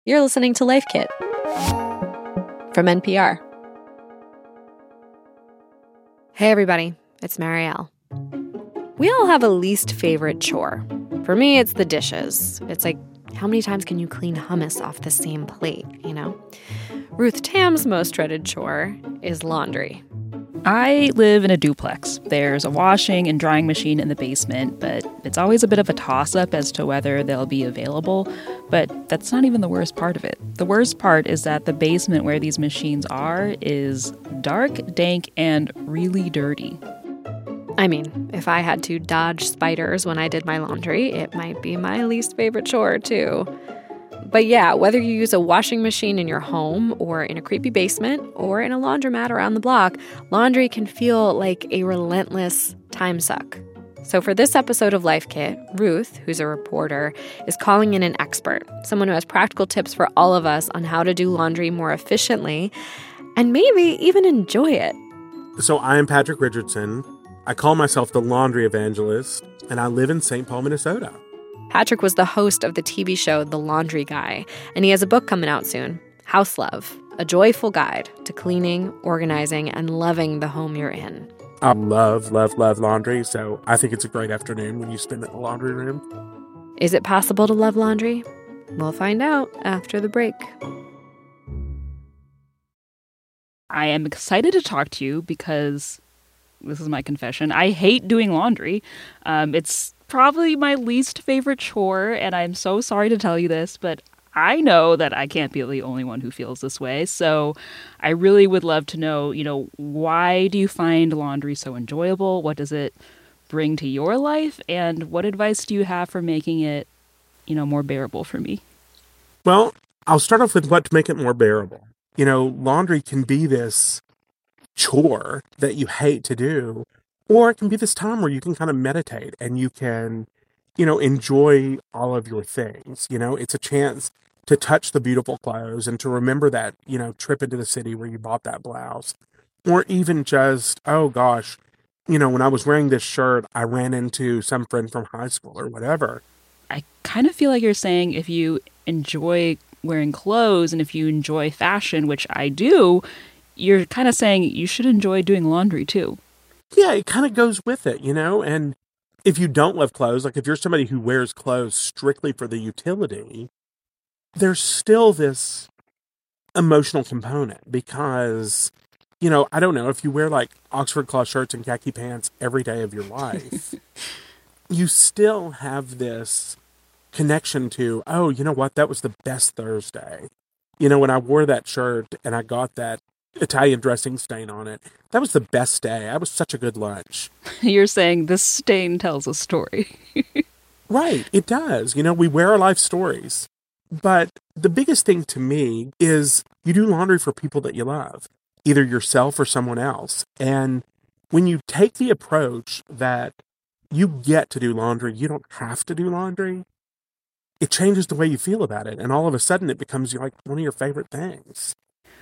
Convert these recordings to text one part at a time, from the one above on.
You're listening to Life Kit from NPR. Hey everybody, it's Marielle. We all have a least favorite chore. For me, it's the dishes. It's like, how many times can you clean hummus off the same plate, you know? Ruth Tam's most dreaded chore is laundry. I live in a duplex. There's a washing and drying machine in the basement, but it's always a bit of a toss-up as to whether they'll be available. But that's not even the worst part of it. The worst part is that the basement where these machines are is dark, dank, and really dirty. I mean, if I had to dodge spiders when I did my laundry, it might be my least favorite chore, too. But yeah, whether you use a washing machine in your home or in a creepy basement or in a laundromat around the block, laundry can feel like a relentless time suck. So for this episode of Life Kit, Ruth, who's a reporter, is calling in an expert, someone who has practical tips for all of us on how to do laundry more efficiently and maybe even enjoy it. So I am Patrick Richardson. I call myself the laundry evangelist, and I live in St. Paul, Minnesota. Patrick was the host of the TV show The Laundry Guy, and he has a book coming out soon, House Love, a joyful guide to cleaning, organizing, and loving the home you're in. I love laundry, so I think it's a great afternoon when you spend it in the laundry room. Is it possible to love laundry? We'll find out after the break. I am excited to talk to you because, this is my confession, I hate doing laundry. It's probably my least favorite chore, and I'm so sorry to tell you this, but I know that I can't be the only one who feels this way. So I really would love to know, why do you find laundry so enjoyable? What does it bring to your life? And what advice do you have for making it, more bearable for me? Well, I'll start off with what to make it more bearable. Laundry can be this chore that you hate to do, or it can be this time where you can kind of meditate and you can, enjoy all of your things. It's a chance to touch the beautiful clothes and to remember that, trip into the city where you bought that blouse. Or even just, oh gosh, when I was wearing this shirt, I ran into some friend from high school or whatever. I kind of feel like you're saying if you enjoy wearing clothes and if you enjoy fashion, which I do, you're kind of saying you should enjoy doing laundry too. Yeah, it kind of goes with it, and if you don't love clothes, like if you're somebody who wears clothes strictly for the utility, there's still this emotional component because, I don't know, if you wear like Oxford cloth shirts and khaki pants every day of your life, you still have this connection to, oh, you know what, that was the best Thursday. When I wore that shirt and I got that Italian dressing stain on it, that was the best day. That was such a good lunch. You're saying this stain tells a story. Right, it does. We wear our life stories. But the biggest thing to me is you do laundry for people that you love, either yourself or someone else. And when you take the approach that you get to do laundry, you don't have to do laundry, it changes the way you feel about it. And all of a sudden it becomes like one of your favorite things.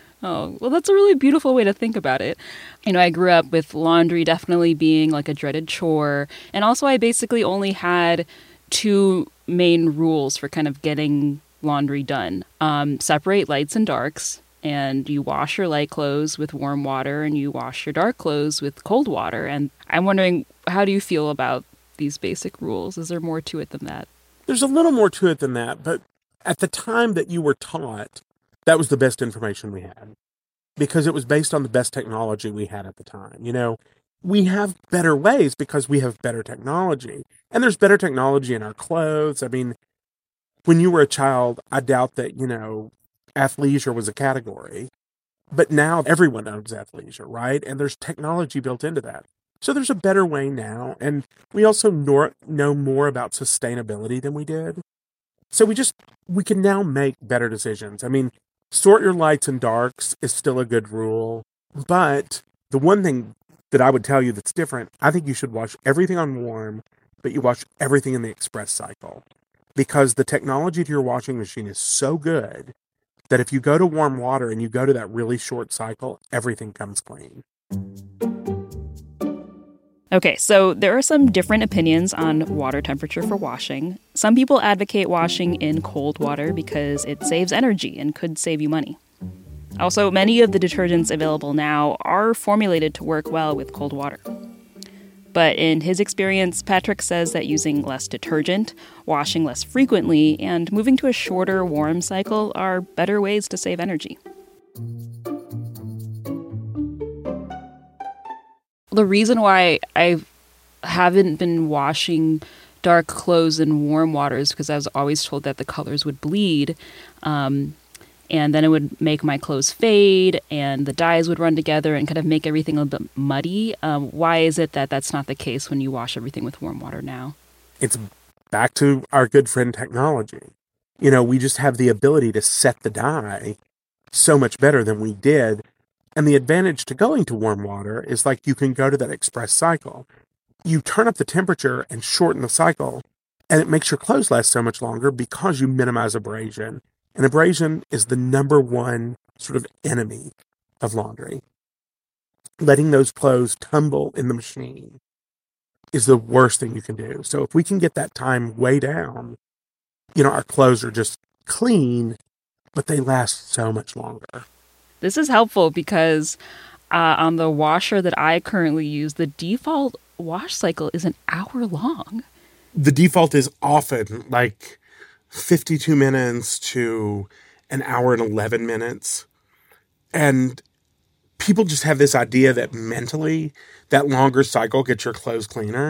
Oh, well, that's a really beautiful way to think about it. I grew up with laundry definitely being like a dreaded chore. And also I basically only had two main rules for kind of getting laundry done. Separate lights and darks. And you wash your light clothes with warm water and you wash your dark clothes with cold water. And I'm wondering, how do you feel about these basic rules? Is there more to it than that? There's a little more to it than that. But at the time that you were taught, that was the best information we had because it was based on the best technology we had at the time. We have better ways because we have better technology. And there's better technology in our clothes. I mean, when you were a child, I doubt that, athleisure was a category. But now everyone owns athleisure, right? And there's technology built into that. So there's a better way now. And we also know more about sustainability than we did. So we can now make better decisions. I mean, sort your lights and darks is still a good rule. But the one thing that I would tell you that's different, I think you should wash everything on warm, but you wash everything in the express cycle. Because the technology to your washing machine is so good that if you go to warm water and you go to that really short cycle, everything comes clean. Okay, so there are some different opinions on water temperature for washing. Some people advocate washing in cold water because it saves energy and could save you money. Also, many of the detergents available now are formulated to work well with cold water. But in his experience, Patrick says that using less detergent, washing less frequently, and moving to a shorter warm cycle are better ways to save energy. The reason why I haven't been washing dark clothes in warm water is because I was always told that the colors would bleed, and then it would make my clothes fade, and the dyes would run together and kind of make everything a little bit muddy. Why is it that that's not the case when you wash everything with warm water now? It's back to our good friend technology. You know, we just have the ability to set the dye so much better than we did. And the advantage to going to warm water is like you can go to that express cycle. You turn up the temperature and shorten the cycle, and it makes your clothes last so much longer because you minimize abrasion. And abrasion is the number one sort of enemy of laundry. Letting those clothes tumble in the machine is the worst thing you can do. So if we can get that time way down, you know, our clothes are just clean, but they last so much longer. This is helpful because on the washer that I currently use, the default wash cycle is an hour long. The default is often like 52 minutes to an hour and 11 minutes. And people just have this idea that mentally that longer cycle gets your clothes cleaner.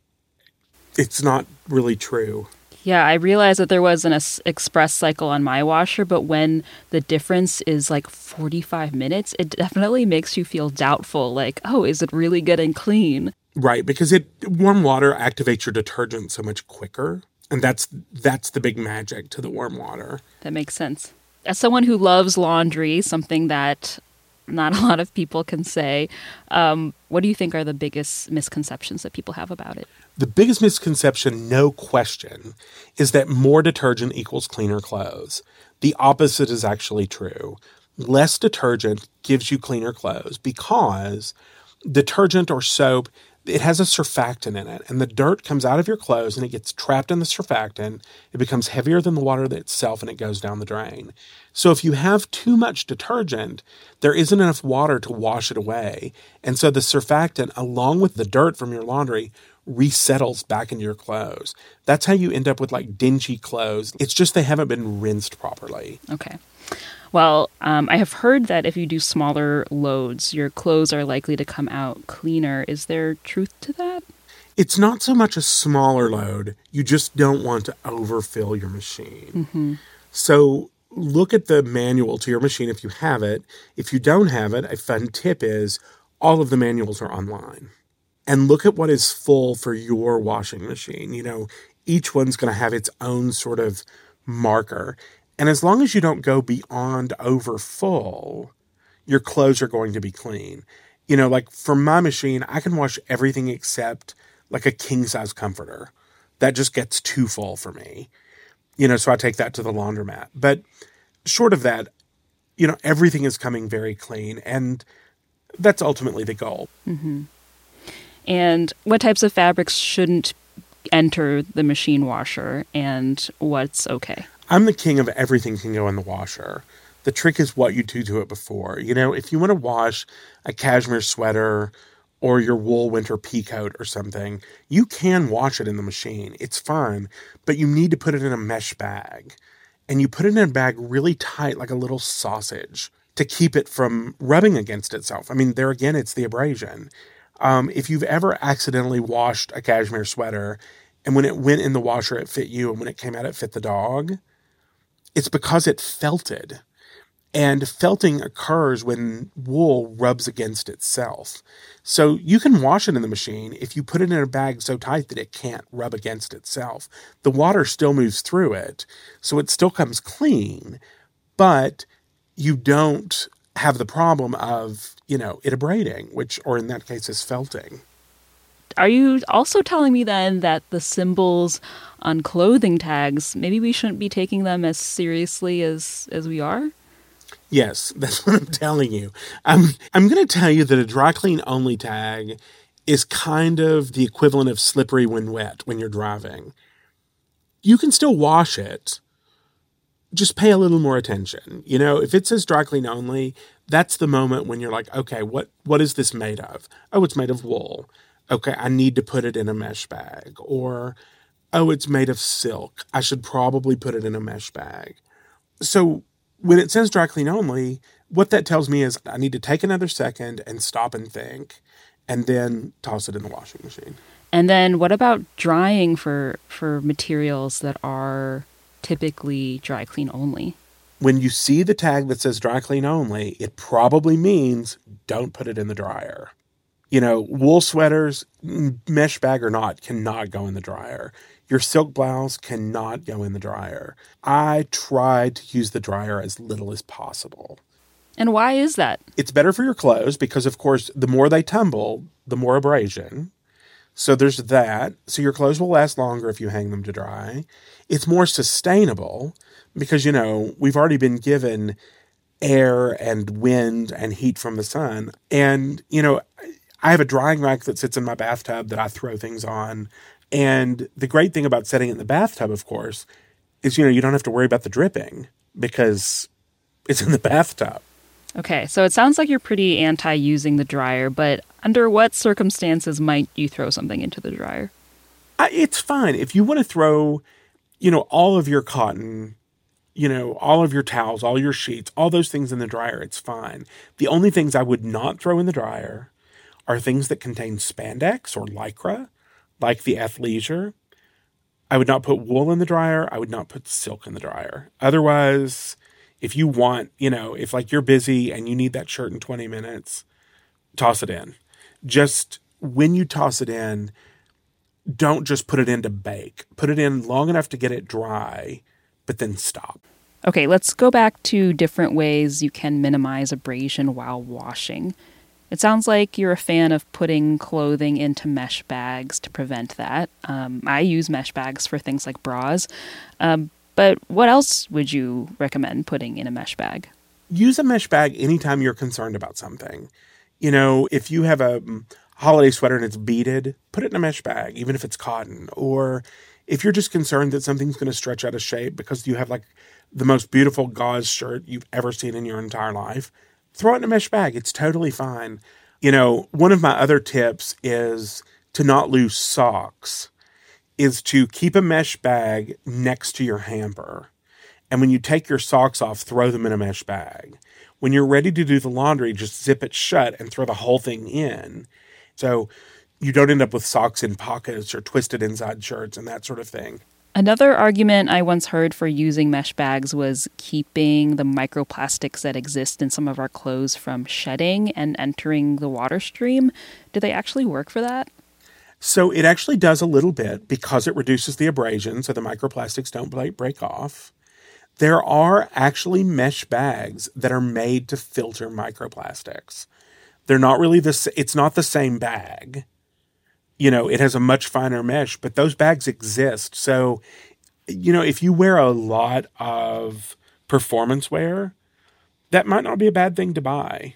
It's not really true. Yeah, I realized that there was an express cycle on my washer, but when the difference is like 45 minutes, it definitely makes you feel doubtful. Like, oh, is it really getting clean? Right, because warm water activates your detergent so much quicker. And that's the big magic to the warm water. That makes sense. As someone who loves laundry, something that not a lot of people can say, what do you think are the biggest misconceptions that people have about it? The biggest misconception, no question, is that more detergent equals cleaner clothes. The opposite is actually true. Less detergent gives you cleaner clothes because detergent or soap, it has a surfactant in it, and the dirt comes out of your clothes and it gets trapped in the surfactant. It becomes heavier than the water itself and it goes down the drain. So if you have too much detergent, there isn't enough water to wash it away. And so the surfactant, along with the dirt from your laundry, resettles back into your clothes. That's how you end up with like dingy clothes. It's just they haven't been rinsed properly. Okay. Well, I have heard that if you do smaller loads, your clothes are likely to come out cleaner. Is there truth to that? It's not so much a smaller load. You just don't want to overfill your machine. Mm-hmm. So look at the manual to your machine if you have it. If you don't have it, a fun tip is all of the manuals are online. And look at what is full for your washing machine. You know, each one's going to have its own sort of marker. And as long as you don't go beyond over full, your clothes are going to be clean. You know, like for my machine, I can wash everything except like a king-size comforter. That just gets too full for me. You know, so I take that to the laundromat. But short of that, you know, everything is coming very clean. And that's ultimately the goal. Mm-hmm. And what types of fabrics shouldn't enter the machine washer and what's okay? I'm the king of everything can go in the washer. The trick is what you do to it before. You know, if you want to wash a cashmere sweater or your wool winter pea coat or something, you can wash it in the machine. It's fine, but you need to put it in a mesh bag. And you put it in a bag really tight, like a little sausage, to keep it from rubbing against itself. I mean, there again, it's the abrasion. If you've ever accidentally washed a cashmere sweater and when it went in the washer, it fit you, and when it came out, it fit the dog, it's because it felted. And felting occurs when wool rubs against itself. So you can wash it in the machine if you put it in a bag so tight that it can't rub against itself. The water still moves through it, so it still comes clean, but you don't have the problem of, you know, it abrading, which, or in that case, is felting. Are you also telling me then that the symbols on clothing tags, maybe we shouldn't be taking them as seriously as we are? Yes, that's what I'm telling you. I'm going to tell you that a dry clean only tag is kind of the equivalent of slippery when wet when you're driving. You can still wash it. Just pay a little more attention. You know, if it says dry clean only, that's the moment when you're like, okay, what is this made of? Oh, it's made of wool. Okay, I need to put it in a mesh bag. Or, oh, it's made of silk. I should probably put it in a mesh bag. So when it says dry clean only, what that tells me is I need to take another second and stop and think, and then toss it in the washing machine. And then what about drying for materials that are typically dry clean only? When you see the tag that says dry clean only, it probably means don't put it in the dryer. You know, wool sweaters, mesh bag or not, cannot go in the dryer. Your silk blouse cannot go in the dryer. I try to use the dryer as little as possible. And why is that? It's better for your clothes because, of course, the more they tumble, the more abrasion. So there's that. So your clothes will last longer if you hang them to dry. It's more sustainable because, you know, we've already been given air and wind and heat from the sun. And, you know, I have a drying rack that sits in my bathtub that I throw things on. And the great thing about setting it in the bathtub, of course, is, you know, you don't have to worry about the dripping because it's in the bathtub. Okay, so it sounds like you're pretty anti-using the dryer, but under what circumstances might you throw something into the dryer? It's fine. If you want to throw, you know, all of your cotton, you know, all of your towels, all your sheets, all those things in the dryer, it's fine. The only things I would not throw in the dryer are things that contain spandex or lycra, like the athleisure. I would not put wool in the dryer. I would not put silk in the dryer. Otherwise, if you want, you know, if like you're busy and you need that shirt in 20 minutes, toss it in. Just when you toss it in, don't just put it in to bake. Put it in long enough to get it dry, but then stop. Okay, let's go back to different ways you can minimize abrasion while washing. It sounds like you're a fan of putting clothing into mesh bags to prevent that. I use mesh bags for things like bras. But what else would you recommend putting in a mesh bag? Use a mesh bag anytime you're concerned about something. You know, if you have a holiday sweater and it's beaded, put it in a mesh bag, even if it's cotton. Or if you're just concerned that something's going to stretch out of shape because you have like the most beautiful gauze shirt you've ever seen in your entire life, throw it in a mesh bag. It's totally fine. You know, one of my other tips is to not lose socks. Is to keep a mesh bag next to your hamper. And when you take your socks off, throw them in a mesh bag. When you're ready to do the laundry, just zip it shut and throw the whole thing in. So you don't end up with socks in pockets or twisted inside shirts and that sort of thing. Another argument I once heard for using mesh bags was keeping the microplastics that exist in some of our clothes from shedding and entering the water stream. Do they actually work for that? So it actually does a little bit because it reduces the abrasion so the microplastics don't break off. There are actually mesh bags that are made to filter microplastics. They're not really it's not the same bag. You know, it has a much finer mesh, but those bags exist. So, you know, if you wear a lot of performance wear, that might not be a bad thing to buy.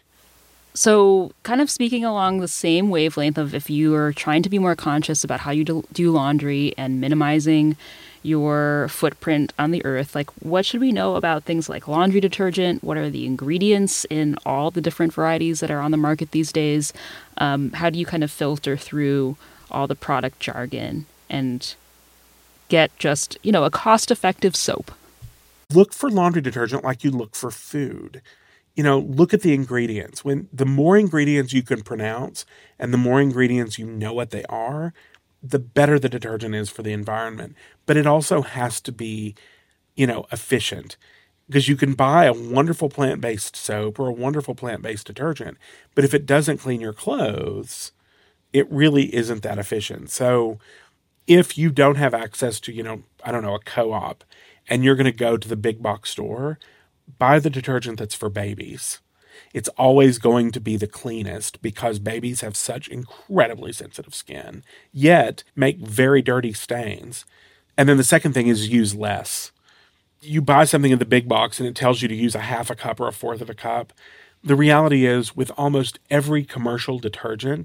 So kind of speaking along the same wavelength of if you are trying to be more conscious about how you do laundry and minimizing your footprint on the earth, like what should we know about things like laundry detergent? What are the ingredients in all the different varieties that are on the market these days? How do you kind of filter through all the product jargon and get just, you know, a cost-effective soap? Look for laundry detergent like you look for food. You know, look at the ingredients. When the more ingredients you can pronounce and the more ingredients you know what they are, the better the detergent is for the environment. But it also has to be, you know, efficient. Because you can buy a wonderful plant-based soap or a wonderful plant-based detergent, but if it doesn't clean your clothes, it really isn't that efficient. So if you don't have access to, you know, I don't know, a co-op, and you're going to go to the big box store, buy the detergent that's for babies. It's always going to be the cleanest because babies have such incredibly sensitive skin, yet make very dirty stains. And then the second thing is use less. You buy something in the big box and it tells you to use a half a cup or a fourth of a cup. The reality is with almost every commercial detergent,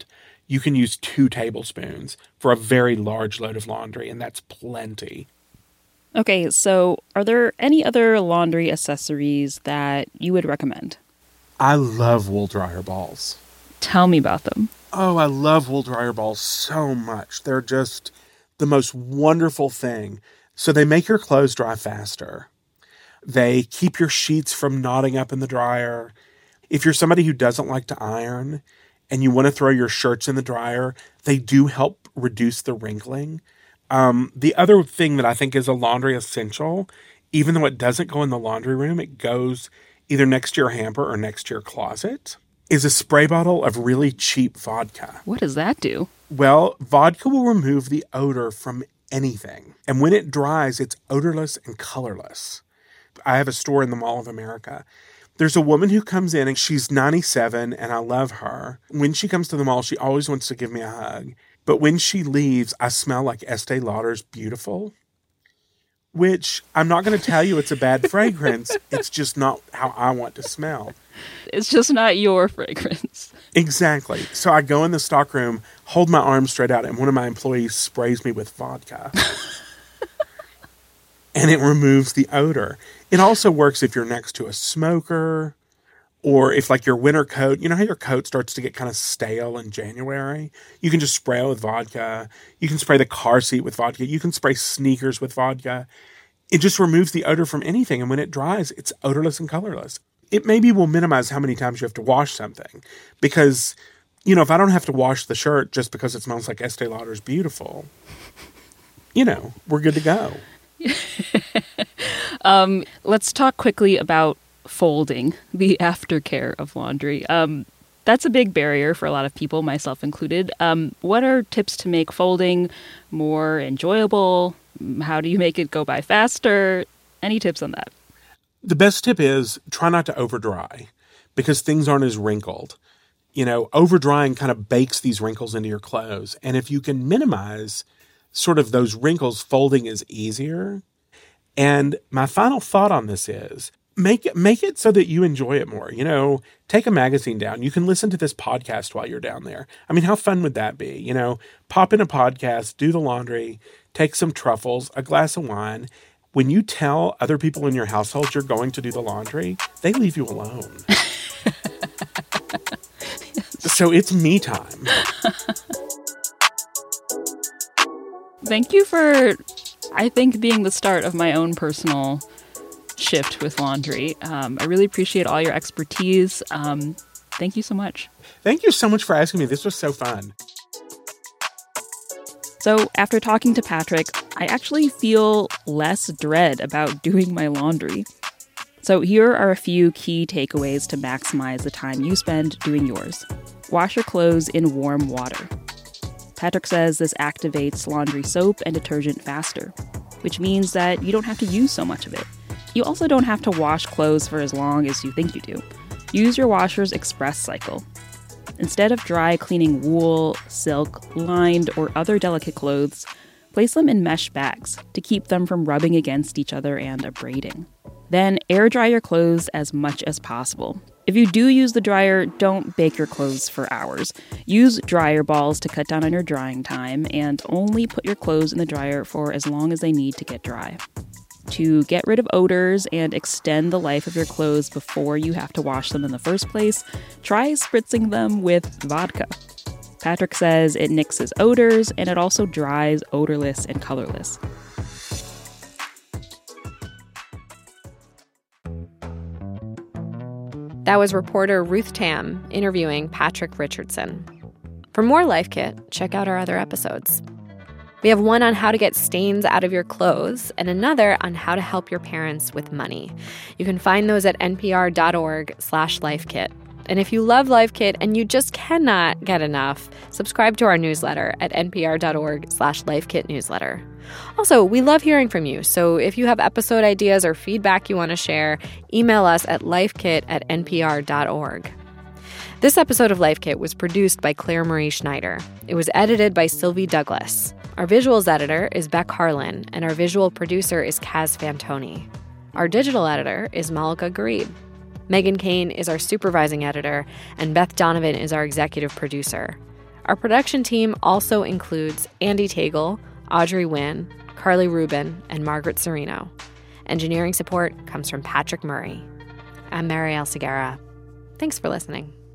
you can use 2 tablespoons for a very large load of laundry, and that's plenty. Okay, so are there any other laundry accessories that you would recommend? I love wool dryer balls. Tell me about them. Oh, I love wool dryer balls so much. They're just the most wonderful thing. So they make your clothes dry faster. They keep your sheets from knotting up in the dryer. If you're somebody who doesn't like to iron and you want to throw your shirts in the dryer, they do help reduce the wrinkling. The other thing that I think is a laundry essential, even though it doesn't go in the laundry room, it goes either next to your hamper or next to your closet, is a spray bottle of really cheap vodka. What does that do? Well, vodka will remove the odor from anything. And when it dries, it's odorless and colorless. I have a store in the Mall of America. There's a woman who comes in and she's 97 and I love her. When she comes to the mall, she always wants to give me a hug. But when she leaves, I smell like Estee Lauder's Beautiful, which I'm not going to tell you it's a bad fragrance. It's just not how I want to smell. It's just not your fragrance. Exactly. So I go in the stockroom, hold my arm straight out, and one of my employees sprays me with vodka. And it removes the odor. It also works if you're next to a smoker, or if like your winter coat, you know how your coat starts to get kind of stale in January? You can just spray it with vodka. You can spray the car seat with vodka. You can spray sneakers with vodka. It just removes the odor from anything. And when it dries, it's odorless and colorless. It maybe will minimize how many times you have to wash something. Because, you know, if I don't have to wash the shirt just because it smells like Estee Lauder's Beautiful, you know, we're good to go. Let's talk quickly about folding, the aftercare of laundry. That's a big barrier for a lot of people, myself included. What are tips to make folding more enjoyable? How do you make it go by faster? Any tips on that? The best tip is try not to over dry because things aren't as wrinkled. You know, over drying kind of bakes these wrinkles into your clothes. And if you can minimize sort of those wrinkles, folding is easier. And my final thought on this is make it so that you enjoy it more. You know, take a magazine down. You can listen to this podcast while you're down there. I mean, how fun would that be? You know, pop in a podcast, do the laundry, take some truffles, a glass of wine. When you tell other people in your household you're going to do the laundry, they leave you alone. So it's me time. Thank you for, I think, being the start of my own personal shift with laundry. I really appreciate all your expertise. Thank you so much. Thank you so much for asking me. This was so fun. So after talking to Patrick, I actually feel less dread about doing my laundry. So here are a few key takeaways to maximize the time you spend doing yours. Wash your clothes in warm water. Patrick says this activates laundry soap and detergent faster, which means that you don't have to use so much of it. You also don't have to wash clothes for as long as you think you do. Use your washer's express cycle. Instead of dry cleaning wool, silk, lined, or other delicate clothes, place them in mesh bags to keep them from rubbing against each other and abrading. Then air dry your clothes as much as possible. If you do use the dryer, don't bake your clothes for hours. Use dryer balls to cut down on your drying time, and only put your clothes in the dryer for as long as they need to get dry. To get rid of odors and extend the life of your clothes before you have to wash them in the first place, try spritzing them with vodka. Patrick says it nixes odors, and it also dries odorless and colorless. That was reporter Ruth Tam interviewing Patrick Richardson. For more Life Kit, check out our other episodes. We have one on how to get stains out of your clothes and another on how to help your parents with money. You can find those at npr.org/lifekit. And if you love Life Kit and you just cannot get enough, subscribe to our newsletter at npr.org/lifekitnewsletter. Also, we love hearing from you, so if you have episode ideas or feedback you want to share, email us at lifekit@npr.org. This episode of Life Kit was produced by Claire Marie Schneider. It was edited by Sylvie Douglas. Our visuals editor is Beck Harlan, and our visual producer is Kaz Fantoni. Our digital editor is Malika Gharib. Megan Kane is our supervising editor, and Beth Donovan is our executive producer. Our production team also includes Andy Tagle, Audrey Wynn, Carly Rubin, and Margaret Serino. Engineering support comes from Patrick Murray. I'm Marielle Segarra. Thanks for listening.